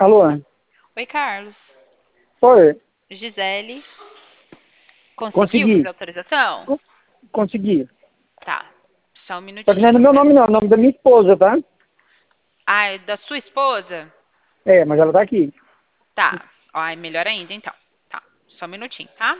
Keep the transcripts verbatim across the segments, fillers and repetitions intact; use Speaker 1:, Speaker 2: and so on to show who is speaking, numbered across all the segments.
Speaker 1: Alô?
Speaker 2: Oi, Carlos.
Speaker 1: Oi,
Speaker 2: Gisele. Conseguiu fazer
Speaker 1: consegui.
Speaker 2: autorização?
Speaker 1: Co- Consegui.
Speaker 2: Tá. Só um
Speaker 1: Só que não é no
Speaker 2: minutinho.
Speaker 1: meu nome, não. É o nome da minha esposa, tá?
Speaker 2: Ah, é da sua esposa?
Speaker 1: É, mas ela tá aqui.
Speaker 2: Tá. Ai, melhor ainda, então. Tá. Só um minutinho, tá?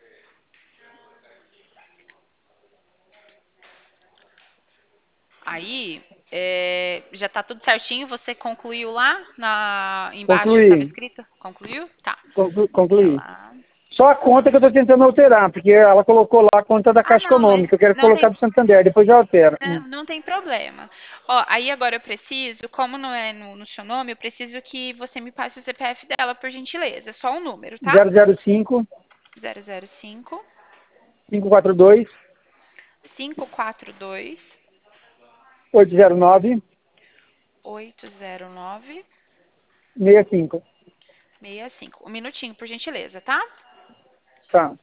Speaker 2: Aí, é, já tá tudo certinho. Você concluiu lá na embaixo que estava
Speaker 1: Concluí.
Speaker 2: escrito? Concluiu? Tá.
Speaker 1: Conclu-
Speaker 2: Deixa
Speaker 1: Concluí.
Speaker 2: lá.
Speaker 1: Só a conta que eu tô tentando alterar, porque ela colocou lá a conta da
Speaker 2: Ah,
Speaker 1: Caixa
Speaker 2: não, mas
Speaker 1: Econômica. Eu quero
Speaker 2: não
Speaker 1: colocar
Speaker 2: tem.
Speaker 1: do Santander, depois eu altero. Hum.
Speaker 2: Não, não tem problema. Ó, aí agora eu preciso, como não é no, no seu nome, eu preciso que você me passe o C P F dela, por gentileza. Só um número, tá?
Speaker 1: zero zero cinco,
Speaker 2: zero zero cinco,
Speaker 1: cinco quatro dois,
Speaker 2: cinco quatro dois,
Speaker 1: oito zero nove,
Speaker 2: oito zero nove,
Speaker 1: seis cinco.
Speaker 2: seis cinco. Um minutinho, por gentileza, tá?
Speaker 1: Tá.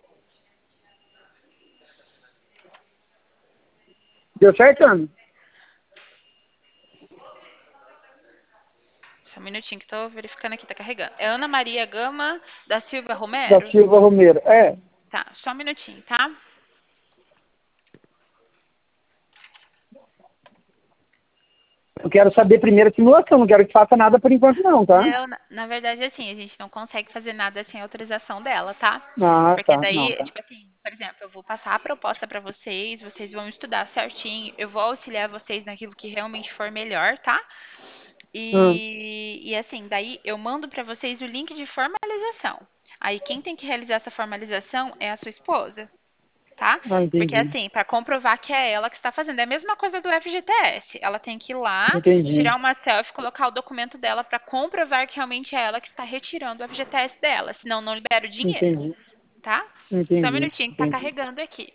Speaker 1: Deu certo, Ana?
Speaker 2: Só um minutinho que tô verificando aqui, tá carregando. É Ana Maria Gama da Silva
Speaker 1: Da
Speaker 2: Romero?
Speaker 1: Silva Romero. É.
Speaker 2: Tá, só um minutinho, tá?
Speaker 1: Eu quero saber primeiro a simulação. Não quero que faça nada por enquanto, não, tá?
Speaker 2: Não, na, na verdade, assim, a gente não consegue fazer nada sem autorização dela, tá?
Speaker 1: Ah,
Speaker 2: Porque
Speaker 1: tá. Não,
Speaker 2: daí,
Speaker 1: tá.
Speaker 2: tipo assim, por exemplo, eu vou passar a proposta pra vocês, vocês vão estudar certinho, eu vou auxiliar vocês naquilo que realmente for melhor, tá?
Speaker 1: Hum.
Speaker 2: E, e assim, daí eu mando pra vocês o link de formalização. Aí quem tem que realizar essa formalização é a sua esposa, tá?
Speaker 1: Ah,
Speaker 2: Porque
Speaker 1: entendi.
Speaker 2: assim, para comprovar que é ela que está fazendo, é a mesma coisa do F G T S. Ela tem que ir lá,
Speaker 1: Entendi.
Speaker 2: tirar uma selfie, colocar o documento dela para comprovar que realmente é ela que está retirando o F G T S dela, senão não libera o dinheiro,
Speaker 1: Entendi.
Speaker 2: tá? Só um
Speaker 1: Entendi.
Speaker 2: minutinho que tá
Speaker 1: Entendi.
Speaker 2: carregando aqui.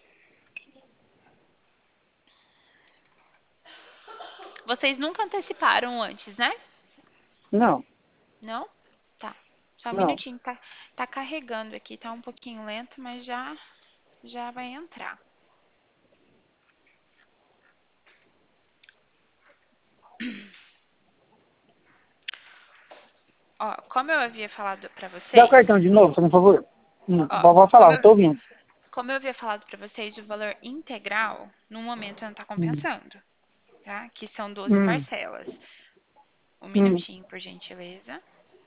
Speaker 2: Vocês nunca anteciparam antes, né?
Speaker 1: Não,
Speaker 2: Não? Tá. Só um
Speaker 1: não.
Speaker 2: minutinho, tá, tá carregando aqui, tá um pouquinho lento, mas já já vai entrar. Ó, como eu havia falado pra
Speaker 1: Dá o
Speaker 2: vocês,
Speaker 1: cartão de novo, por favor. Hum,
Speaker 2: ó,
Speaker 1: vovó
Speaker 2: como
Speaker 1: falar,
Speaker 2: eu,
Speaker 1: tô ouvindo.
Speaker 2: como eu havia falado pra vocês, o valor integral no momento não tá
Speaker 1: Hum,
Speaker 2: compensando, tá? Que são doze
Speaker 1: hum,
Speaker 2: parcelas. Um
Speaker 1: hum.
Speaker 2: minutinho, por gentileza.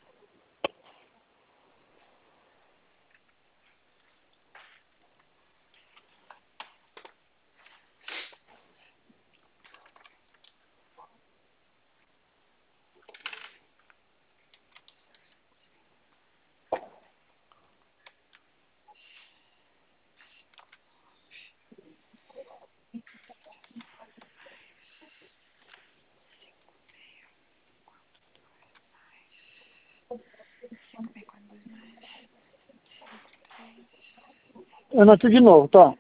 Speaker 2: cinco mil e quatrocentos mais cinco três.
Speaker 1: Eu anoto de novo, tá?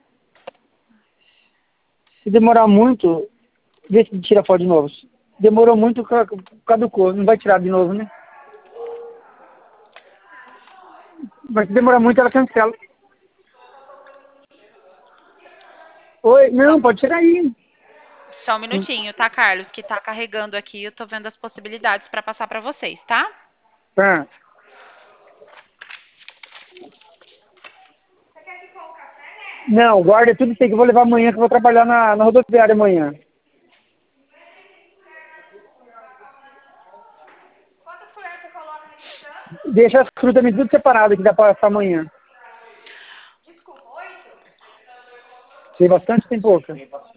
Speaker 1: Se demorar muito, vê se tira a foto de novo. Demorou muito, ca- caducou. Não vai tirar de novo, né? Mas se demorar muito, ela cancela. Oi?
Speaker 2: Só,
Speaker 1: Não, pode tirar aí.
Speaker 2: só um
Speaker 1: Hum,
Speaker 2: minutinho, tá, Carlos? Que tá carregando aqui, eu tô vendo as possibilidades pra passar pra vocês, tá?
Speaker 1: Tá. Não, guarda tudo isso aí que eu vou levar amanhã, que eu vou trabalhar na, na rodoviária amanhã. Deixa as frutas me tudo separado que dá pra passar amanhã. Tem bastante, tem pouca?